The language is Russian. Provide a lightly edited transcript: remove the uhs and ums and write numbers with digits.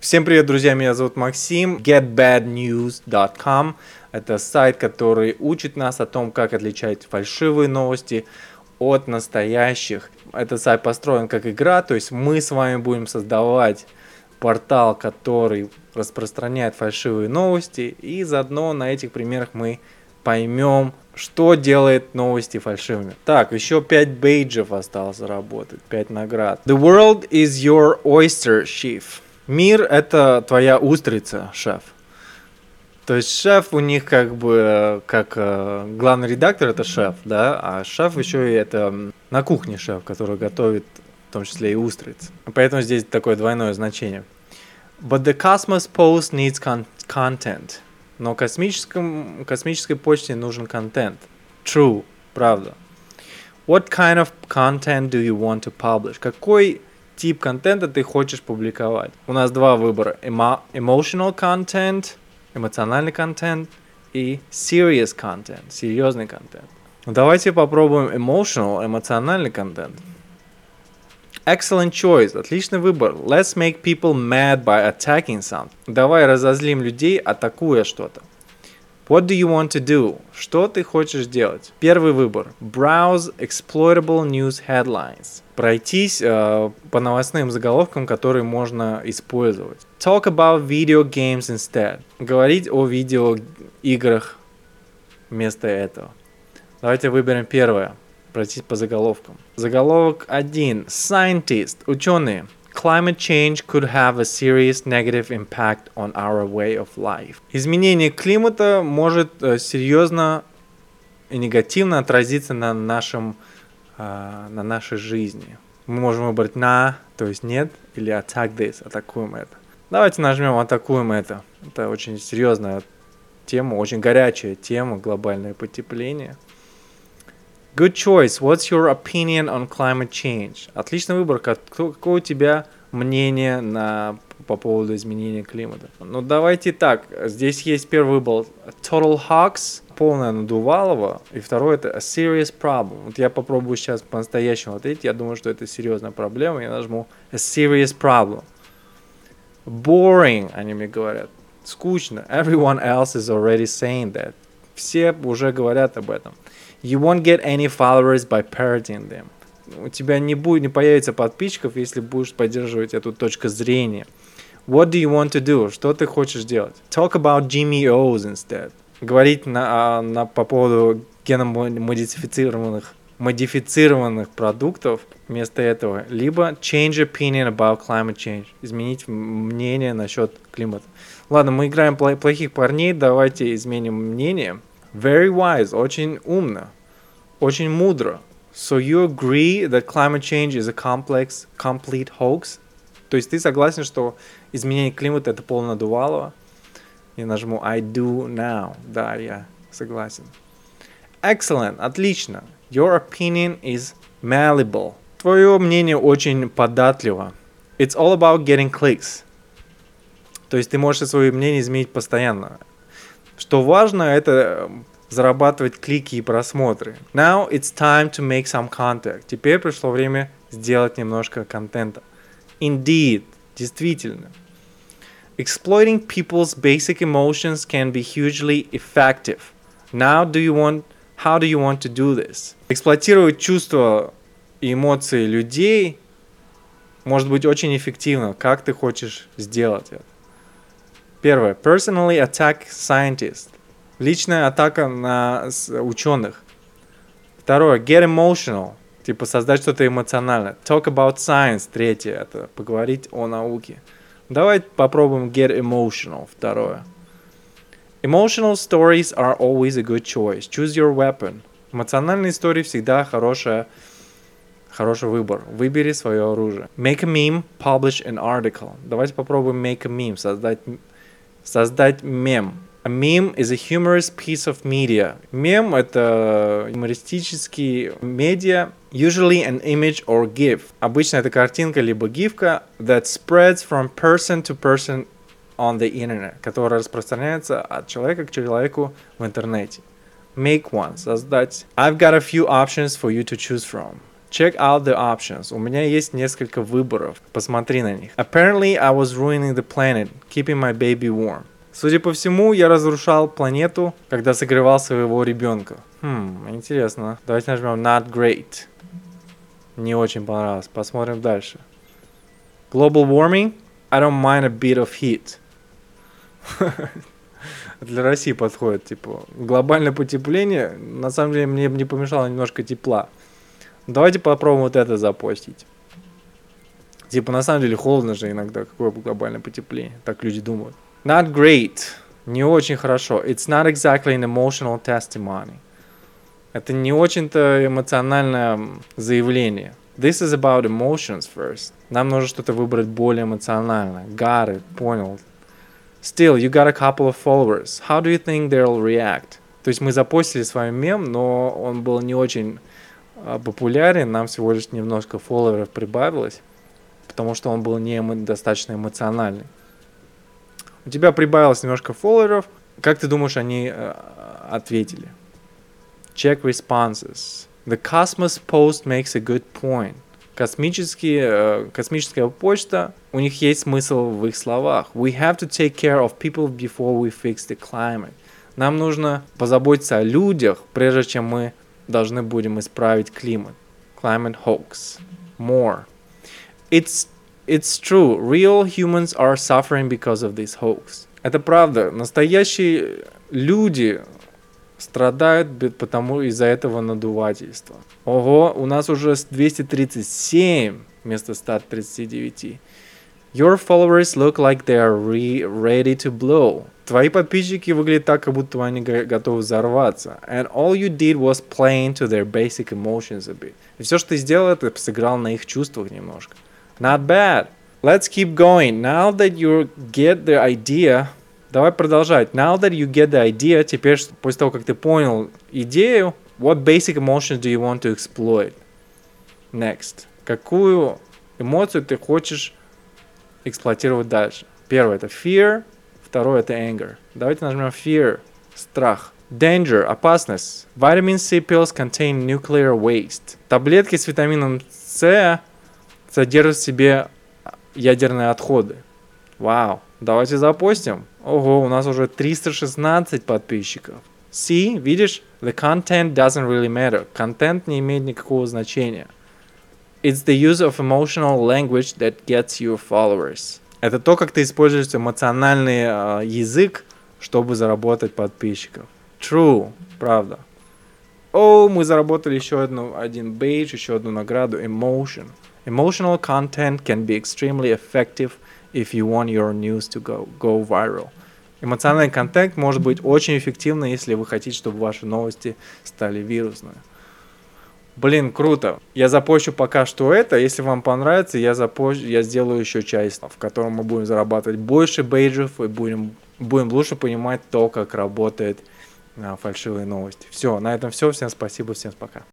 Всем привет, друзья, меня зовут Максим. GetBadNews.com – это сайт, который учит нас о том, как отличать фальшивые новости от настоящих. Этот сайт построен как игра, то есть мы с вами будем создавать портал, который распространяет фальшивые новости, и заодно на этих примерах мы поймем, что делает новости фальшивыми. Так, еще 5 бейджев осталось заработать, 5 наград. The world is your oyster, chief. Мир — это твоя устрица, шеф. То есть шеф у них как бы, как главный редактор — это шеф, да, а шеф еще и это на кухне шеф, который готовит в том числе и устриц. Поэтому здесь такое двойное значение. But the Cosmos Post needs content. Но космической почте нужен контент. True, правда. What kind of content do you want to publish? Какой тип контента ты хочешь публиковать? У нас два выбора. Emotional content, эмоциональный контент, и serious content, серьезный контент. Давайте попробуем эмоциональный контент. Excellent choice, отличный выбор. Let's make people mad by attacking something. Давай разозлим людей, атакуя что-то. What do you want to do? Что ты хочешь делать? Первый выбор. Browse exploitable news headlines. Пройтись по новостным заголовкам, которые можно использовать. Talk about video games instead. Говорить о видеоиграх вместо этого. Давайте выберем первое. Пройтись по заголовкам. Заголовок 1. Scientist. Ученые. Climate change could have a serious negative impact on our way of life. Изменение климата может серьезно и негативно отразиться на нашей жизни. Мы можем выбрать на, то есть нет, или attack this, атакуем это. Давайте нажмем атакуем это. Это очень серьезная тема, очень горячая тема, глобальное потепление. Good choice. What's your opinion on climate change? Отличный выбор. Какое у тебя мнение по поводу изменения климата? Ну, давайте так. Здесь есть первый выбор. Total hoax. Полное надувалово. И второй это a serious problem. Вот я попробую сейчас по-настоящему ответить. Я думаю, что это серьезная проблема. Я нажму a serious problem. Boring, они мне говорят. Скучно. Everyone else is already saying that. Все уже говорят об этом. You won't get any followers by parroting them. У тебя не появится подписчиков, если будешь поддерживать эту точку зрения. What do you want to do? Что ты хочешь делать? Talk about GMOs instead. Говорить по поводу модифицированных продуктов вместо этого. Либо change opinion about climate change. Изменить мнение насчет климата. Ладно, мы играем плохих парней, давайте изменим мнение. Very wise, очень умно, очень мудро. So you agree that climate change is a complete hoax? То есть ты согласен, что изменение климата это полное надувалово? Я нажму I do now. Да, я согласен. Excellent, отлично. Your opinion is malleable. Твое мнение очень податливо. It's all about getting clicks. То есть ты можешь свое мнение изменить постоянно. Что важно, это зарабатывать клики и просмотры. Now it's time to make some content. Теперь пришло время сделать немножко контента. Indeed, действительно. Exploiting people's basic emotions can be hugely effective. How do you want to do this? Эксплуатировать чувства и эмоции людей может быть очень эффективно. Как ты хочешь сделать это? Первое. Personally attack scientists. Личная атака на ученых. Второе. Get emotional. Типа создать что-то эмоциональное. Talk about science. Третье. Это поговорить о науке. Давайте попробуем get emotional. Второе. Emotional stories are always a good choice. Choose your weapon. Эмоциональные истории всегда хороший выбор. Выбери свое оружие. Make a meme. Publish an article. Давайте попробуем make a meme. Создать мем. A meme is a humorous piece of media. Мем — это юмористический медиа, usually an image or GIF. Обычно это картинка либо гифка that spreads from person to person on the internet, которая распространяется от человека к человеку в интернете. Make one — создать. I've got a few options for you to choose from. Check out the options. У меня есть несколько выборов. Посмотри на них. Apparently, I was ruining the planet, keeping my baby warm. Судя по всему, я разрушал планету, когда согревал своего ребенка. Интересно. Давайте нажмем Not great. Не очень понравилось. Посмотрим дальше. Global warming. I don't mind a bit of heat. Для России подходит, типа, глобальное потепление, на самом деле мне не помешало немножко тепла. Давайте попробуем вот это запостить. Типа, на самом деле холодно же иногда, какое глобальное потепление, так люди думают. Not great, не очень хорошо. It's not exactly an emotional testimony. Это не очень-то эмоциональное заявление. This is about emotions first. Нам нужно что-то выбрать более эмоциональное. Got it, понял. Still, you got a couple of followers. How do you think they'll react? То есть мы запостили с вами мем, но он был не очень популярен. Нам всего лишь немножко фолловеров прибавилось, потому что он был достаточно эмоциональный. У тебя прибавилось немножко фолловеров. Как ты думаешь, они ответили? Check responses. The Cosmos Post makes a good point. Космическая почта, у них есть смысл в их словах. We have to take care of people before we fix the climate. Нам нужно позаботиться о людях, прежде чем мы должны будем исправить климат. Climate hoax. More. It's true. Real humans are suffering because of this hoax. Это правда. Настоящие люди страдают из-за этого надувательства. Ого, у нас уже 237 вместо 139. Your followers look like they are ready to blow. Твои подписчики выглядят так, как будто они готовы взорваться. And all you did was play into their basic emotions a bit. И все, что ты сделал, это сыграл на их чувствах немножко. Not bad. Let's keep going. Now that you get the idea... Давай продолжать. Now that you get the idea, теперь, после того, как ты понял идею, what basic emotions do you want to exploit? Next. Какую эмоцию ты хочешь эксплуатировать дальше? Первое это fear, второе это anger. Давайте нажмем fear, страх. Danger, опасность. Vitamin C pills contain nuclear waste. Таблетки с витамином С содержат в себе ядерные отходы. Вау. Давайте запостим. Ого, у нас уже 316 подписчиков. See, видишь? The content doesn't really matter. Контент не имеет никакого значения. It's the use of emotional language that gets you followers. Это то, как ты используешь эмоциональный язык, чтобы заработать подписчиков. True, правда. О, мы заработали еще один бейдж, еще одну награду. Emotion. Emotional content can be extremely effective if you want your news to go viral. Эмоциональный контент может быть очень эффективным, если вы хотите, чтобы ваши новости стали вирусными. Блин, круто. Я запущу пока что это. Если вам понравится, я сделаю еще часть, в котором мы будем зарабатывать больше бейджев и будем лучше понимать то, как работает фальшивые новости. Все, на этом все. Всем спасибо, всем пока.